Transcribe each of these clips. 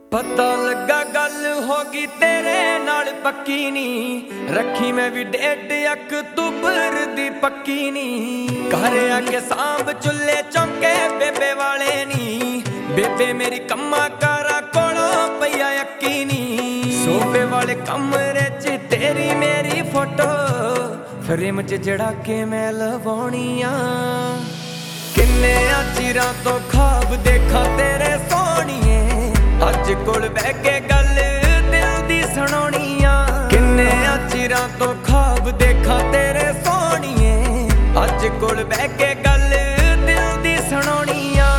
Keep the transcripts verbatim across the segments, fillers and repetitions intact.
पता लगा गल होगी तेरे नाल पक्की नी, रखी मैं भी डेढ़ अक्तूबर दी पक्की नी। घर आके सांभ चुल्हे चौंके बेबे वाले नी, बेबे मेरी कम्मा कारा कोलों पईया यक्की नी। सोफे वाले कमरे च तेरी मेरी फोटो, फ्रेम च जड़ा के मैं लवाउणियां। किन्ने चिरां तो ख्वाब देखा तेरे सोहणिए, अज कोल बह के गल दिल दी सुनाउणियां। किन्ने चिरां तो ख्वाब देखा तेरे सोहणिए, अज कोल बह के गल दिल दी सुनाउणियां।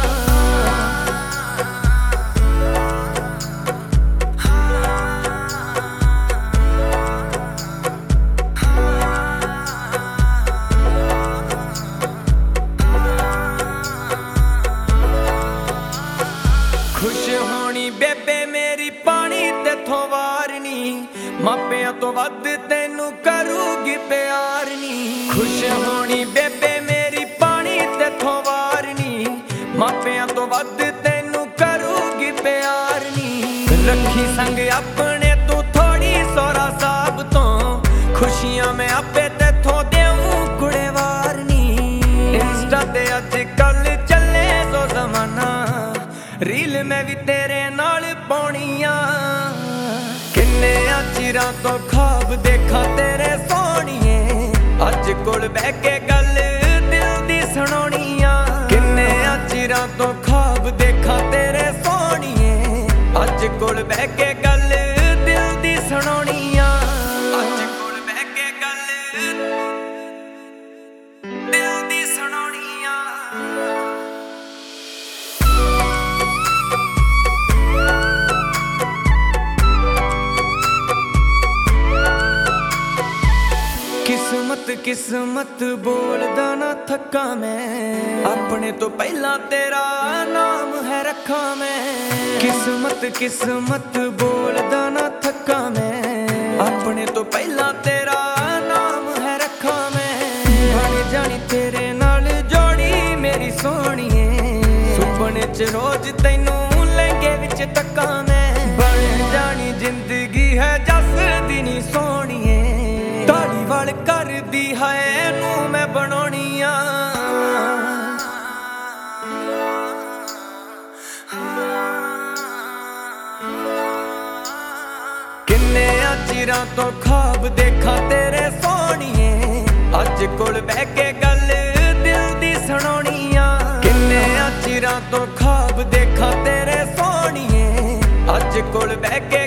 खुश होनी बेबे मेरी पानी तेथों वारनी, मापियां तो वध तैनू करूगी प्यार नी। खुश होनी बेबे मेरी पानी तेथों वारनी, मापियां तो वध तैनू करूगी प्यार नी। रखी संग अपने तू थोड़ी सोहरा साहब तो, खुशियां मैं आपे तेथों देऊं कुड़े वारनी। इंस्टा ते अज कल चले सो जमाना, रील मैं भी तेरे नाल पाउणियां। किन्ने चिरां तो ख्वाब देखा तेरे सोहणिए, अज कोल बह के गल दिल दी सुनाउणियां। किन्ने चिरां तो ख्वाब देखा तेरे सोहणिए, अज कोल बह के गल दिल दी सुनाउणियां। अज कोल बह के गल दिल दी सुनाउणियां। किस्मत किस्मत बोलदा ना थका मैं, अपने तो पहला तेरा नाम है रखा मैं। किस्मत किस्मत बोलदा ना थका मैं, अपने तो पहला तेरा नाम है रखा मैं। बन जानी तेरे नाल जोड़ी मेरी सोहणिए, सुपने च रोज तैनू लहंगे विच तक्का मैं। बन जानी जिंदगी है जस दी नी सोहणिए, ताली वाल कर दी है नू मैं बनाउणियां। किन्ने चिरां तो ख्वाब देखा तेरे सोहणिए, अज कोल बह के गल दिल दी सुनाउणियां। किन्ने चिरां तो ख्वाब देखा तेरे सोहणिए, अज कोल बह के